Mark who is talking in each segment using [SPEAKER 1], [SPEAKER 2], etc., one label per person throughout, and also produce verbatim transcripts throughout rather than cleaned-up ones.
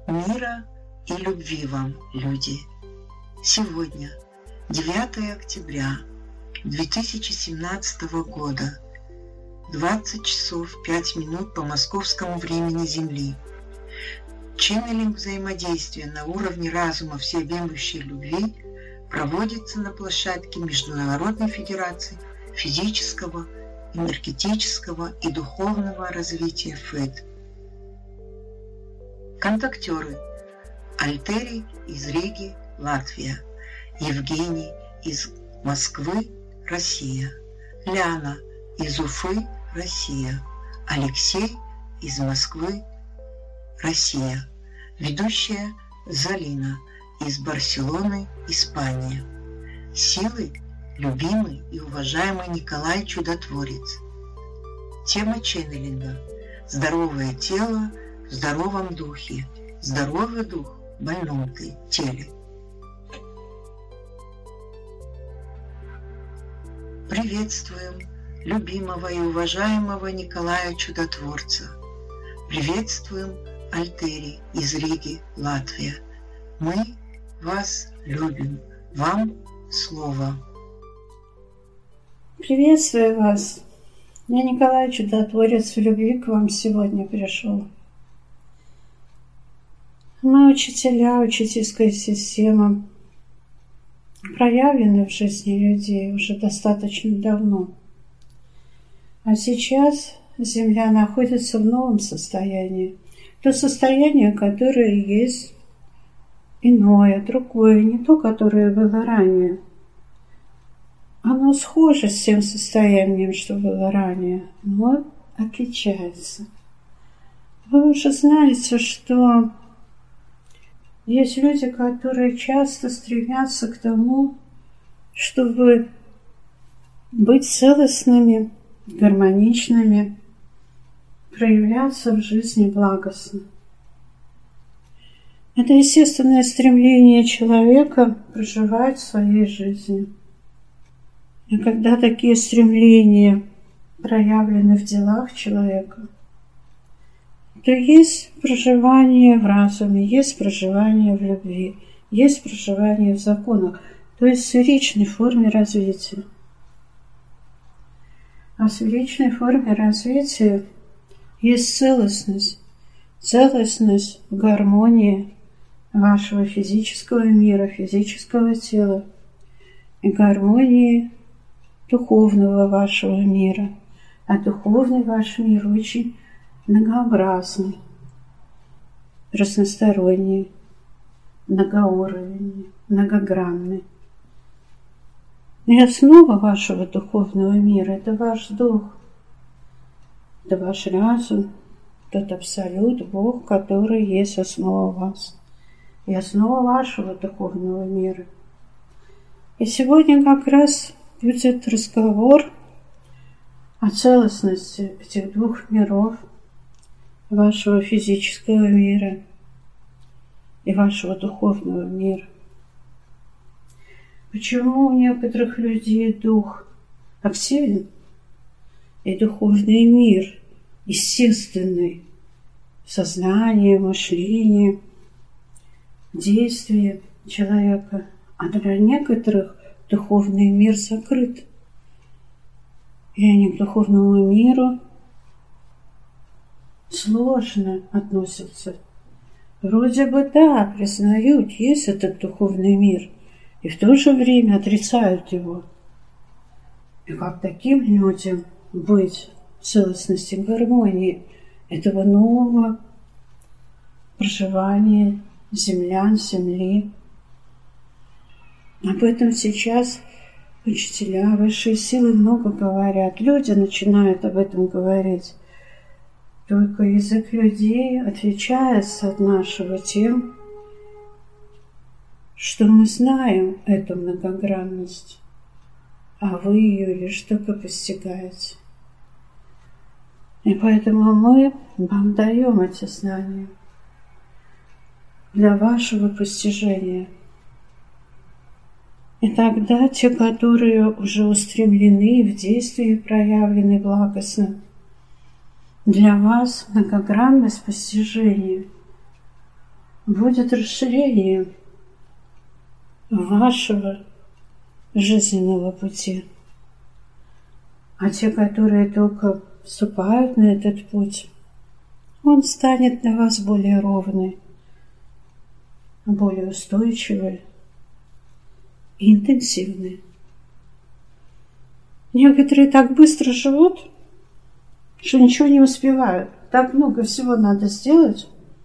[SPEAKER 1] Мира и любви вам, люди! Сегодня, девятое октября две тысячи семнадцатого года, двадцать часов пять минут по московскому времени Земли. Ченнелинг взаимодействия на уровне разума всеобъемлющей любви проводится на площадке Международной Федерации физического, энергетического и духовного развития ФЭД. Контактеры: Альтерий из Риги, Латвия; Евгений из Москвы, Россия; Ляна из Уфы, Россия; Алексей из Москвы, Россия; ведущая Залина из Барселоны, Испания. Силы любимый и уважаемый Николай Чудотворец. Тема ченнелинга: здоровое тело в здоровом духе, здоровый дух в больном теле. Приветствуем любимого и уважаемого Николая Чудотворца. Приветствуем Альтерий из Риги, Латвия. Мы вас любим. Вам слово.
[SPEAKER 2] Приветствую вас. Я Николай Чудотворец в любви к вам сегодня пришел. Мы учителя, учительская система, проявлены в жизни людей уже достаточно давно. А сейчас Земля находится в новом состоянии. То состояние, которое есть иное, другое, не то, которое было ранее. Оно схоже с тем состоянием, что было ранее, но отличается. Вы уже знаете, что есть люди, которые часто стремятся к тому, чтобы быть целостными, гармоничными, проявляться в жизни благостно. Это естественное стремление человека проживать в своей жизни. И когда такие стремления проявлены в делах человека, то есть проживание в разуме, есть проживание в любви, есть проживание в законах, то есть в сферичной форме развития. А в сферичной форме развития есть целостность, целостность в гармонии вашего физического мира, физического тела и гармонии духовного вашего мира. А духовный ваш мир очень многообразный, разносторонний, многоуровневый, многогранный. И основа вашего духовного мира – это ваш дух, это ваш разум, тот абсолют, Бог, который есть основа вас и основа вашего духовного мира. И сегодня как раз будет разговор о целостности этих двух миров, вашего физического мира и вашего духовного мира. Почему у некоторых людей дух активен и духовный мир естественный, сознание, мышление, действие человека, а для некоторых духовный мир закрыт, и они к духовному миру сложно относятся. Вроде бы да, признают, есть этот духовный мир, и в то же время отрицают его. И как таким людям быть в целостности, гармонии этого нового проживания землян, земли? Об этом сейчас учителя высшей силы много говорят. Люди начинают об этом говорить. Только язык людей отличается от нашего тем, что мы знаем эту многогранность, а вы ее лишь только постигаете. И поэтому мы вам даем эти знания для вашего постижения. И тогда те, которые уже устремлены в действии, проявлены благостно, для вас многогранность постижения будет расширение вашего жизненного пути. А те, которые только вступают на этот путь, он станет для вас более ровный, более устойчивый и интенсивный. Некоторые так быстро живут, что ничего не успевают. Так много всего надо сделать.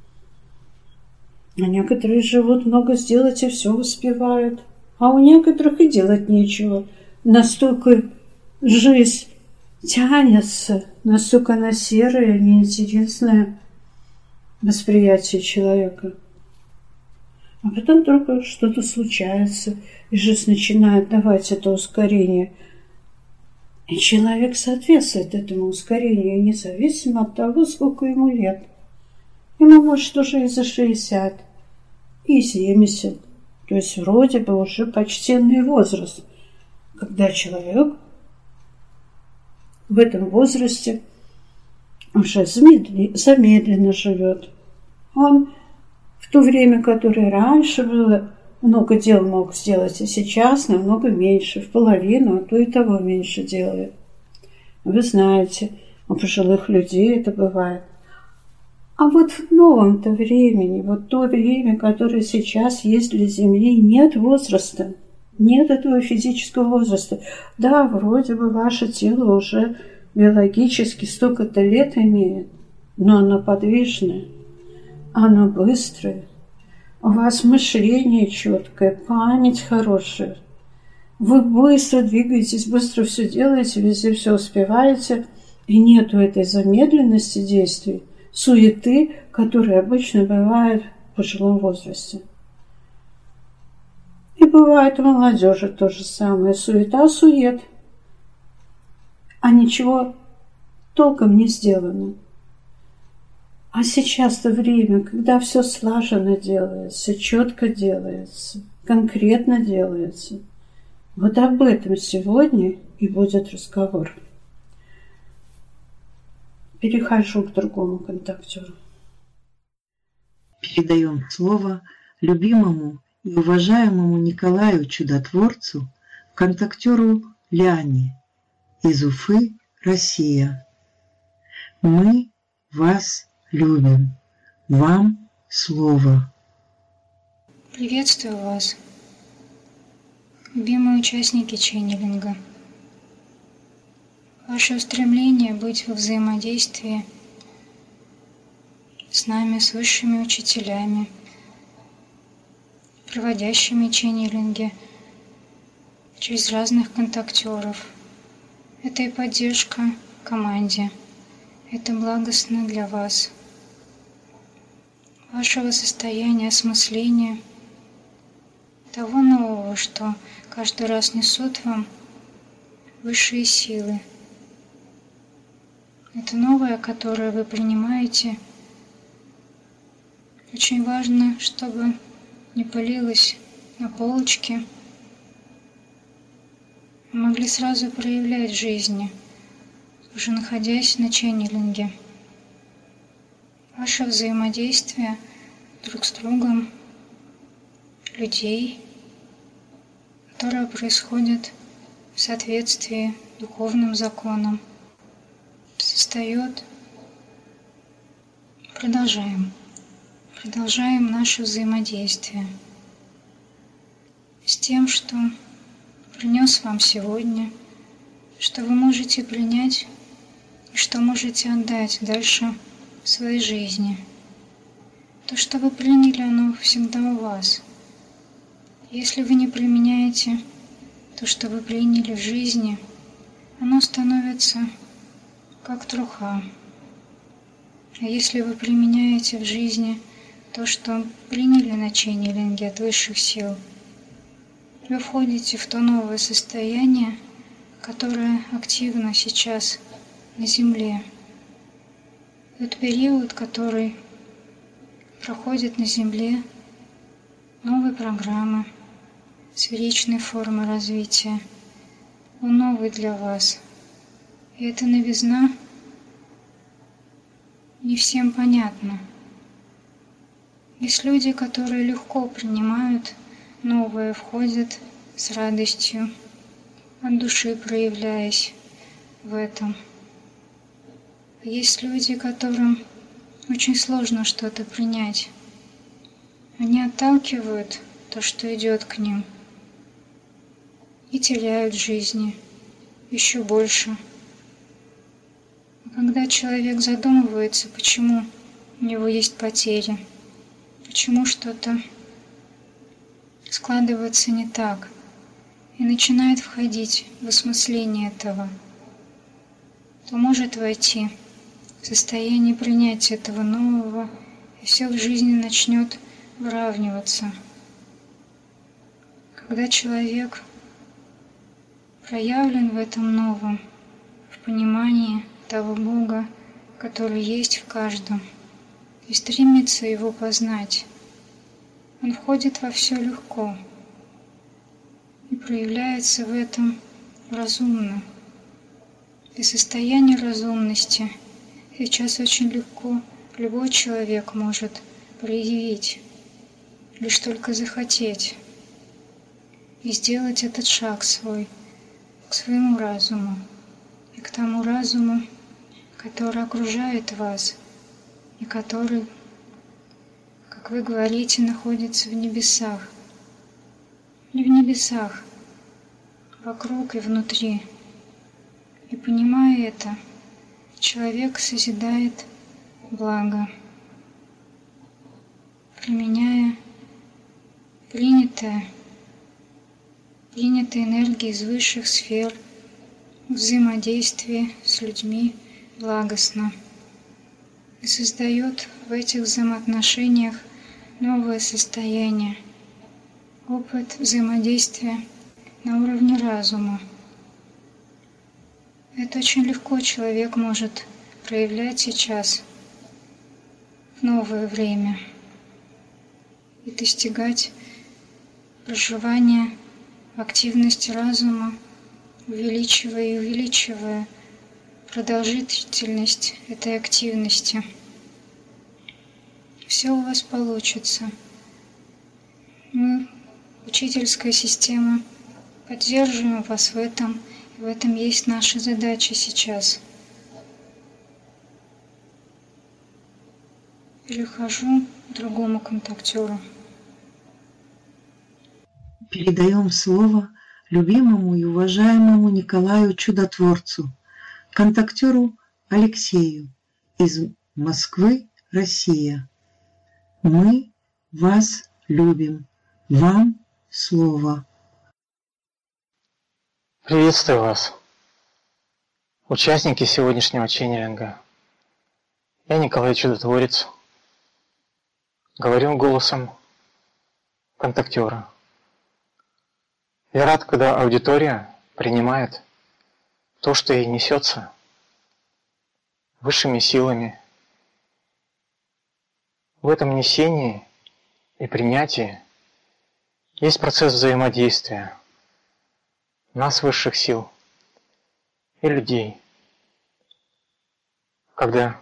[SPEAKER 2] А некоторые живут много сделать и все успевают. А у некоторых и делать нечего. Настолько жизнь тянется, настолько она серая, неинтересное восприятие человека. А потом только что-то случается, и жизнь начинает давать это ускорение. И человек соответствует этому ускорению, независимо от того, сколько ему лет. Ему может уже и за шестьдесят, и семьдесят. То есть вроде бы уже почтенный возраст, когда человек в этом возрасте уже замедленно живет. Он в то время, которое раньше было, много дел мог сделать, и сейчас намного меньше, в половину, а то и того меньше делает. Вы знаете, у пожилых людей это бывает. А вот в новом-то времени, вот то время, которое сейчас есть для Земли, нет возраста, нет этого физического возраста. Да, вроде бы ваше тело уже биологически столько-то лет имеет, но оно подвижное, оно быстрое. У вас мышление четкое, память хорошая. Вы быстро двигаетесь, быстро все делаете, везде все успеваете. И нету этой замедленности действий, суеты, которая обычно бывает в пожилом возрасте. И бывает у молодежи то же самое. Суета, сует. А ничего толком не сделано. А сейчас-то время, когда все слаженно делается, четко делается, конкретно делается. Вот об этом сегодня и будет разговор. Перехожу к другому контактеру.
[SPEAKER 1] Передаем слово любимому и уважаемому Николаю Чудотворцу, контактеру Ляне из Уфы, Россия. Мы вас любим. Вам слово.
[SPEAKER 3] Приветствую вас, любимые участники ченнелинга. Ваше устремление быть во взаимодействии с нами, с высшими учителями, проводящими ченнелинги через разных контактеров. Это и поддержка команде. Это благостно для вас, вашего состояния осмысления, того нового, что каждый раз несут вам высшие силы. Это новое, которое вы принимаете. Очень важно, чтобы не пылилось на полочке, а могли сразу проявлять в жизни, уже находясь на ченнелинге. Ваше взаимодействие друг с другом, людей, которое происходит в соответствии с духовным законом, состоит. Продолжаем. Продолжаем наше взаимодействие с тем, что принес вам сегодня, что вы можете принять и что можете отдать дальше в своей жизни. То, что вы приняли, оно всегда у вас. Если вы не применяете то, что вы приняли в жизни, оно становится как труха. А если вы применяете в жизни то, что приняли на ченнелинге от высших сил, вы входите в то новое состояние, которое активно сейчас на Земле. Тот период, который проходит на Земле, новые программы, сферичной формы развития, он новый для вас. И эта новизна не всем понятна. Есть люди, которые легко принимают новое, входят с радостью, от души проявляясь в этом. Есть люди, которым очень сложно что-то принять. Они отталкивают то, что идет к ним, и теряют в жизни еще больше. А когда человек задумывается, почему у него есть потери, почему что-то складывается не так, и начинает входить в осмысление этого, то может войти в состояние принятия этого нового, и все в жизни начнет выравниваться. Когда человек проявлен в этом новом, в понимании того Бога, который есть в каждом, и стремится его познать, он входит во все легко и проявляется в этом разумно. И состояние разумности сейчас очень легко любой человек может проявить, лишь только захотеть и сделать этот шаг свой к своему разуму и к тому разуму, который окружает вас и который, как вы говорите, находится в небесах. Не в небесах, вокруг и внутри. И понимая это, человек созидает благо, применяя принятое, принятые энергии из высших сфер, взаимодействие с людьми благостно, и создает в этих взаимоотношениях новое состояние, опыт взаимодействия на уровне разума. Это очень легко человек может проявлять сейчас, в новое время, и достигать проживания активности разума, увеличивая и увеличивая продолжительность этой активности. Все у вас получится. Мы, учительская система, поддерживаем вас в этом, и в этом есть наша задача сейчас. Перехожу к другому контактеру.
[SPEAKER 1] Передаем слово любимому и уважаемому Николаю Чудотворцу, контактеру Алексею из Москвы, Россия. Мы вас любим. Вам слово.
[SPEAKER 4] Приветствую вас, участники сегодняшнего ченнелинга. Я Николай Чудотворец. Говорю голосом контактера. Я рад, когда аудитория принимает то, что ей несется высшими силами. В этом несении и принятии есть процесс взаимодействия нас, высших сил, и людей. Когда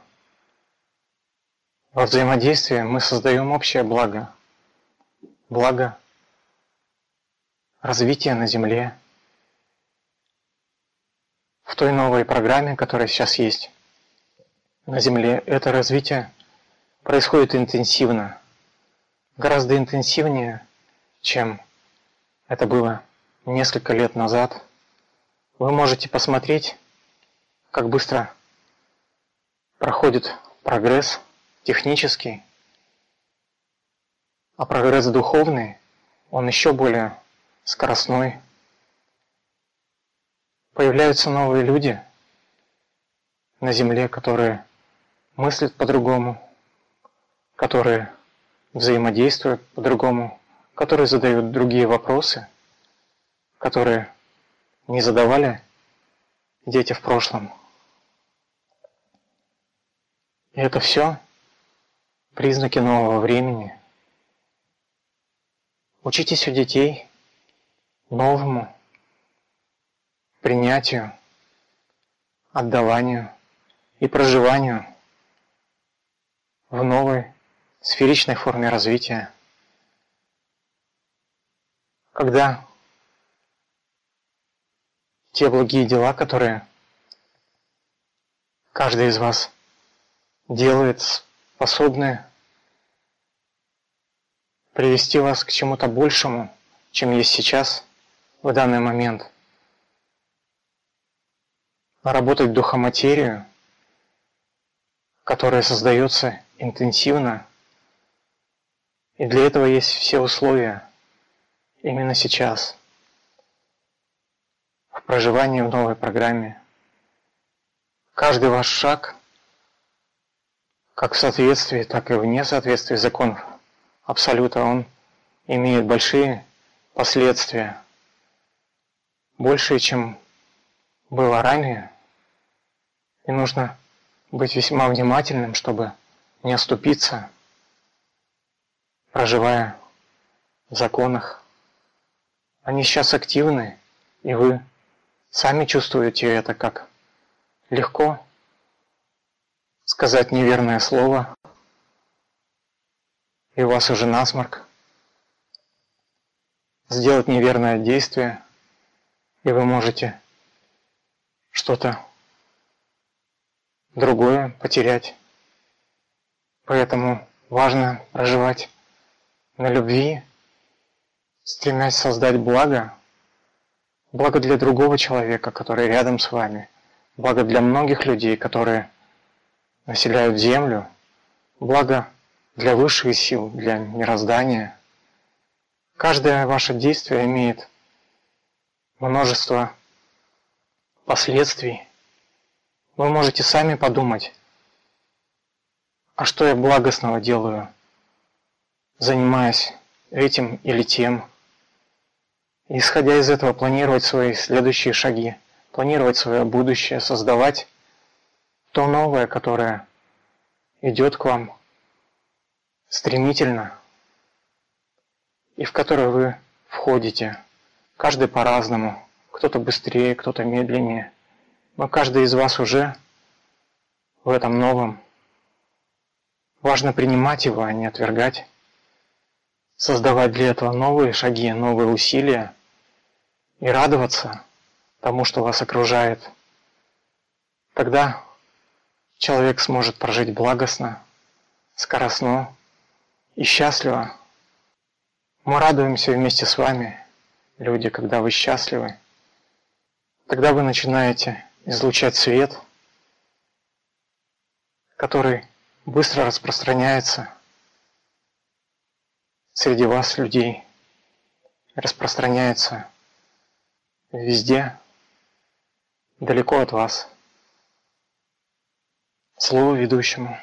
[SPEAKER 4] во взаимодействии мы создаем общее благо, благо развития на Земле, в той новой программе, которая сейчас есть на Земле, это развитие происходит интенсивно, гораздо интенсивнее, чем это было несколько лет назад. Вы можете посмотреть, как быстро проходит прогресс технический, а прогресс духовный, он еще более скоростной. Появляются новые люди на Земле, которые мыслят по-другому, которые взаимодействуют по-другому, которые задают другие вопросы, которые не задавали дети в прошлом. И это все признаки нового времени. Учитесь у детей новому принятию, отдаванию и проживанию в новой сферичной форме развития, когда те благие дела, которые каждый из вас делает, способны привести вас к чему-то большему, чем есть сейчас, в данный момент. Наработать духоматерию, которая создается интенсивно, и для этого есть все условия именно сейчас, в проживании в новой программе. Каждый ваш шаг, как в соответствии, так и вне соответствия законов Абсолюта, он имеет большие последствия, большие, чем было ранее, и нужно быть весьма внимательным, чтобы не оступиться, проживая в законах. Они сейчас активны, и вы сами чувствуете это, как легко сказать неверное слово, и у вас уже насморк, сделать неверное действие, и вы можете что-то другое потерять. Поэтому важно проживать на любви, стремясь создать благо, благо для другого человека, который рядом с вами, благо для многих людей, которые населяют Землю, благо для высших сил, для мироздания. Каждое ваше действие имеет множество последствий. Вы можете сами подумать, а что я благостного делаю, занимаясь этим или тем. И, исходя из этого, планировать свои следующие шаги, планировать свое будущее, создавать то новое, которое идет к вам стремительно, и в которое вы входите. Каждый по-разному, кто-то быстрее, кто-то медленнее, но каждый из вас уже в этом новом. Важно принимать его, а не отвергать, создавать для этого новые шаги, новые усилия и радоваться тому, что вас окружает. Тогда человек сможет прожить благостно, скоростно и счастливо. Мы радуемся вместе с вами, люди, когда вы счастливы. Тогда вы начинаете излучать свет, который быстро распространяется среди вас, людей, распространяется везде, далеко от вас. Слово ведущему.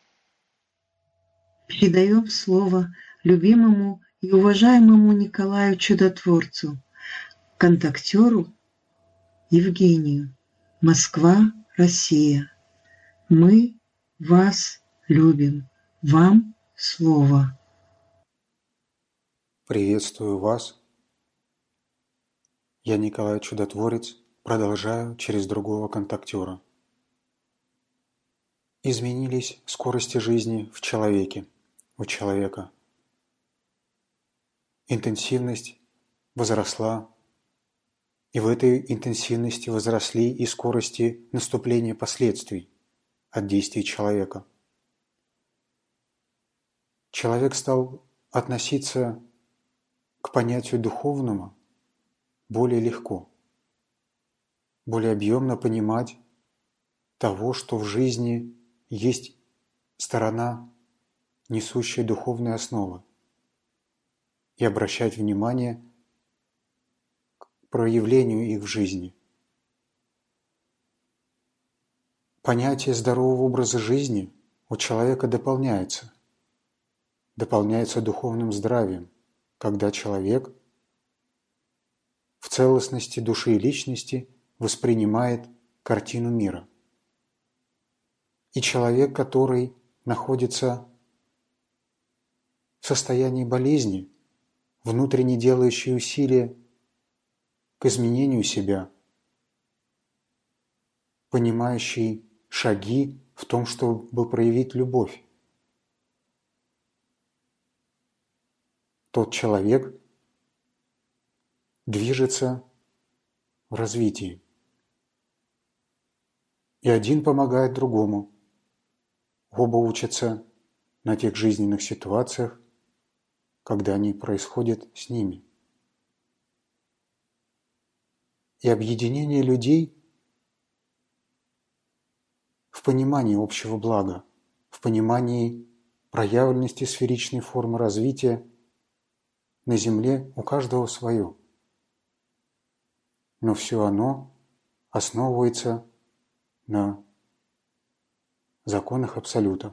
[SPEAKER 1] Передаем слово любимому и уважаемому Николаю Чудотворцу, контактеру Евгению, Москва, Россия. Мы вас любим. Вам слово.
[SPEAKER 5] Приветствую вас. Я Николай Чудотворец, продолжаю через другого контактера. Изменились скорости жизни в человеке, у человека. Интенсивность возросла, и в этой интенсивности возросли и скорости наступления последствий от действий человека. Человек стал относиться к понятию духовного более легко, более объемно понимать того, что в жизни есть сторона, несущая духовные основы, и обращать внимание к проявлению их в жизни. Понятие здорового образа жизни у человека дополняется, дополняется духовным здравием, когда человек в целостности души и личности воспринимает картину мира. И человек, который находится в состоянии болезни, внутренне делающий усилия к изменению себя, понимающий шаги в том, чтобы проявить любовь, тот человек движется в развитии. И один помогает другому. Оба учатся на тех жизненных ситуациях, когда они происходят с ними. И объединение людей в понимании общего блага, в понимании проявленности сферичной формы развития на Земле у каждого свое. Но все оно основывается на законах абсолюта.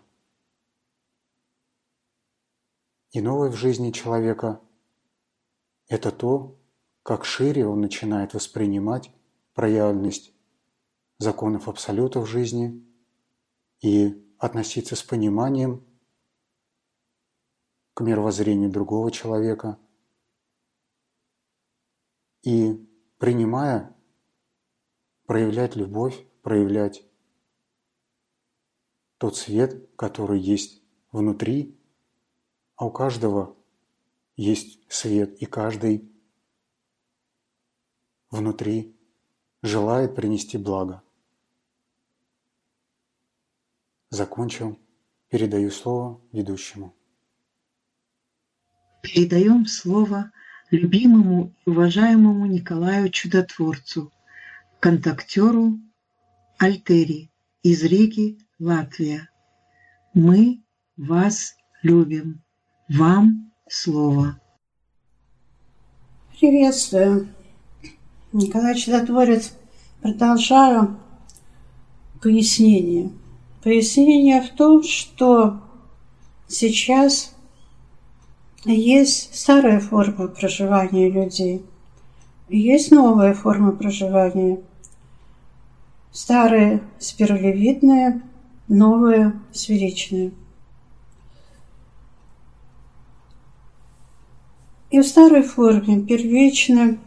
[SPEAKER 5] И новое в жизни человека – это то, как шире он начинает воспринимать проявленность законов абсолюта в жизни и относиться с пониманием к мировоззрению другого человека и, принимая, проявлять любовь, проявлять тот свет, который есть внутри, а у каждого есть свет, и каждый внутри желает принести благо. Закончил. Передаю слово ведущему.
[SPEAKER 1] Передаем слово любимому и уважаемому Николаю Чудотворцу, контактеру Альтери из Риги, Латвия. Мы вас любим. Вам слово.
[SPEAKER 2] Приветствую. Николай Чудотворец. Продолжаю пояснение. Пояснение в том, что сейчас есть старая форма проживания людей, есть новая форма проживания. Старая спиралевидная, новая сферичная. И в старой форме первичное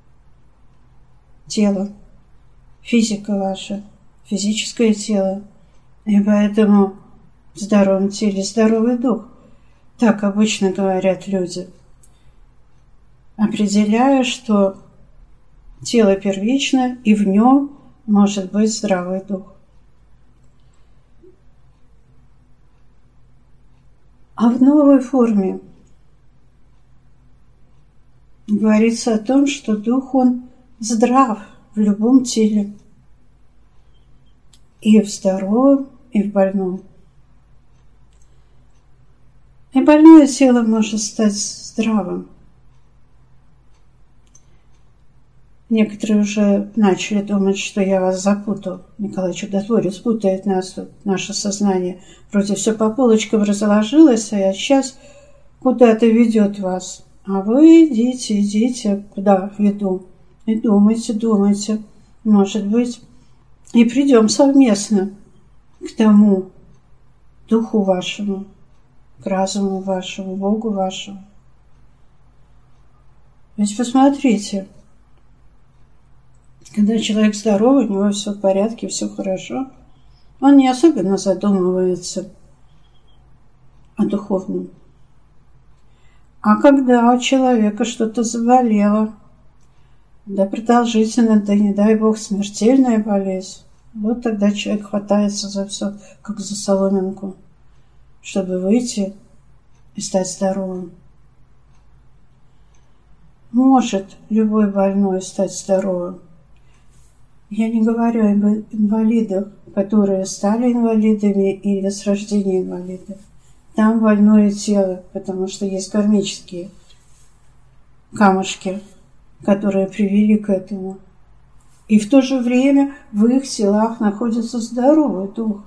[SPEAKER 2] тело, физика ваша, физическое тело. И поэтому в здоровом теле здоровый дух. Так обычно говорят люди, определяя, что тело первично, и в нем может быть здравый дух. А в новой форме говорится о том, что дух, он здрав в любом теле. И в здоровом, и в больном. И больное тело может стать здравым. Некоторые уже начали думать, что я вас запутал. Николай Чудотворец путает нас тут, наше сознание. Вроде все по полочкам разложилось, а сейчас куда-то ведет вас. А вы идите, идите, куда веду. И думайте, думайте. Может быть, и придем совместно к тому духу вашему, к разуму вашему, Богу вашему. Ведь посмотрите, когда человек здоровый, у него все в порядке, все хорошо, он не особенно задумывается о духовном. А когда у человека что-то заболело, да продолжительно, да не дай Бог, смертельная болезнь, вот тогда человек хватается за все, как за соломинку, чтобы выйти и стать здоровым. Может любой больной стать здоровым. Я не говорю об инвалидах, которые стали инвалидами или с рождения инвалиды. Там больное тело, потому что есть кармические камушки, которые привели к этому. И в то же время в их телах находится здоровый дух.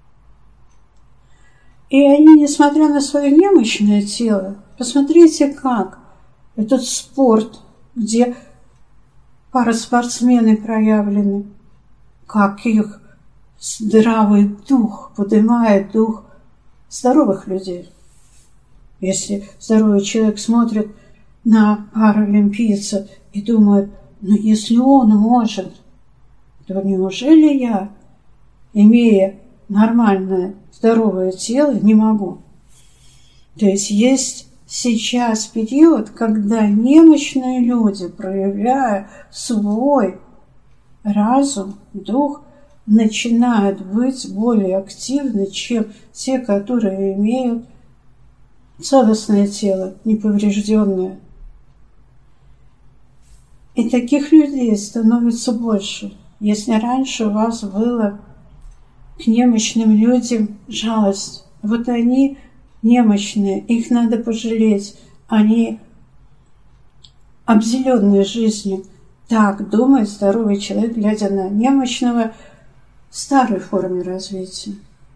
[SPEAKER 2] И они, несмотря на свое немощное тело, посмотрите, как этот спорт, где параспортсмены проявлены, как их здравый дух поднимает дух здоровых людей. Если здоровый человек смотрит на паралимпийца и думает, ну если он может, то неужели я, имея нормальное здоровое тело, не могу? То есть есть Сейчас период, когда немощные люди, проявляя свой разум, дух, начинают быть более активны, чем те, которые имеют целостное тело, неповрежденное. И таких людей становится больше. Если раньше у вас было к немощным людям жалость, вот они немощные, их надо пожалеть, они обделенные жизнью. Так думает здоровый человек, глядя на немощного в старой форме развития.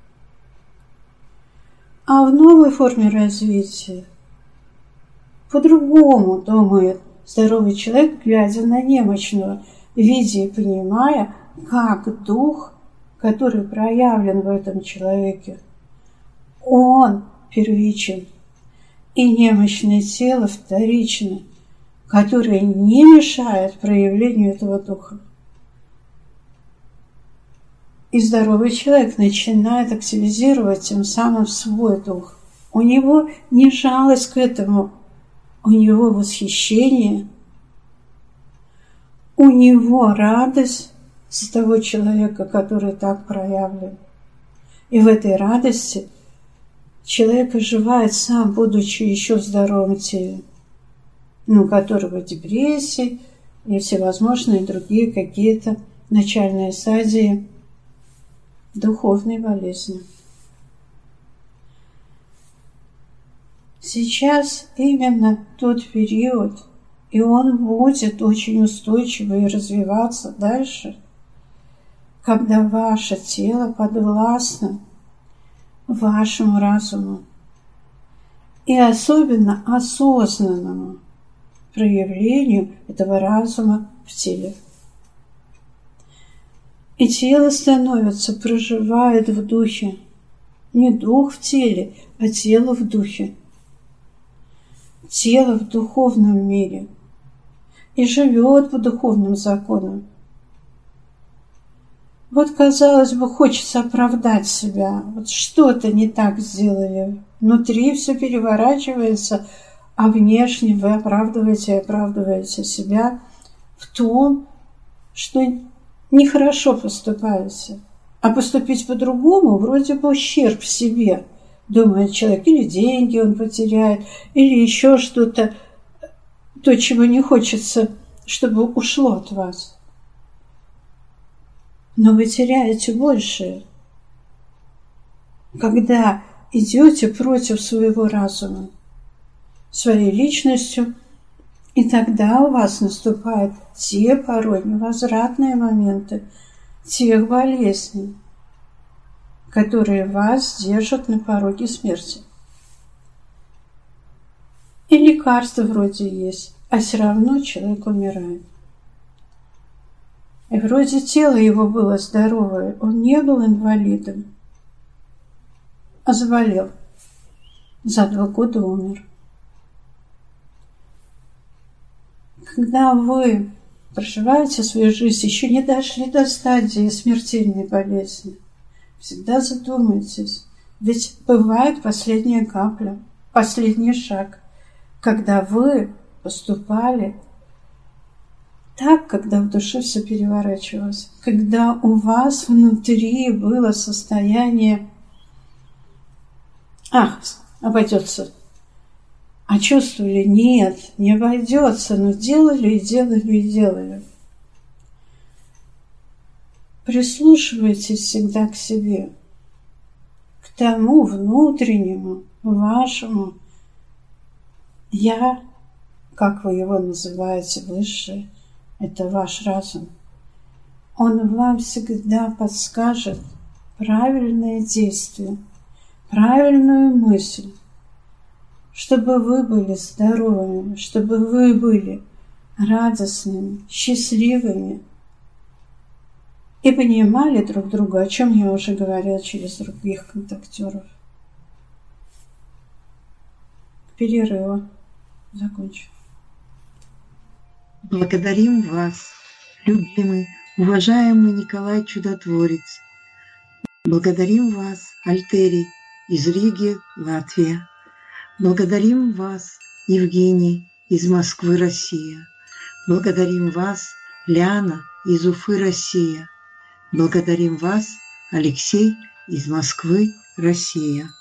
[SPEAKER 2] А в новой форме развития по-другому думает здоровый человек, глядя на немощного, видя и понимая, как дух, который проявлен в этом человеке, он первичен, и немощное тело вторично, которое не мешает проявлению этого духа. И здоровый человек начинает активизировать тем самым свой дух. У него не жалость к этому, у него восхищение, у него радость за того человека, который так проявлен. И в этой радости человек оживает сам, будучи еще в здоровом теле, ну, у которого депрессии и всевозможные другие какие-то начальные стадии духовной болезни. Сейчас именно тот период, и он будет очень устойчивый и развиваться дальше, когда ваше тело подвластно вашему разуму и особенно осознанному проявлению этого разума в теле. И тело становится, проживает в духе. Не дух в теле, а тело в духе. Тело в духовном мире. И живет по духовным законам. Вот, казалось бы, хочется оправдать себя. Вот что-то не так сделали. Внутри все переворачивается, а внешне вы оправдываете и оправдываете себя в том, что нехорошо поступаете. А поступить по-другому вроде бы ущерб себе, думает человек. Или деньги он потеряет, или еще что-то, то, чего не хочется, чтобы ушло от вас. Но вы теряете большее, когда идете против своего разума, своей личностью, и тогда у вас наступают те порой невозвратные моменты тех болезней, которые вас держат на пороге смерти. И лекарства вроде есть, а все равно человек умирает. И вроде тело его было здоровое, он не был инвалидом, а заболел. За два года умер. Когда вы проживаете свою жизнь, еще не дошли до стадии смертельной болезни, всегда задумайтесь, ведь бывает последняя капля, последний шаг, когда вы поступали так, когда в душе все переворачивалось, когда у вас внутри было состояние «Ах, обойдется». А чувствовали, нет, не обойдется, но делали и делали и делали. Прислушивайтесь всегда к себе, к тому внутреннему, вашему «я», как вы его называете, высшее, это ваш разум. Он вам всегда подскажет правильное действие, правильную мысль, чтобы вы были здоровыми, чтобы вы были радостными, счастливыми и понимали друг друга, о чем я уже говорила через других контактеров. К перерыву закончу.
[SPEAKER 1] Благодарим вас, любимый, уважаемый Николай Чудотворец. Благодарим вас, Альтери, из Риги, Латвия. Благодарим вас, Евгений из Москвы, Россия. Благодарим вас, Ляна из Уфы, Россия. Благодарим вас, Алексей из Москвы, Россия.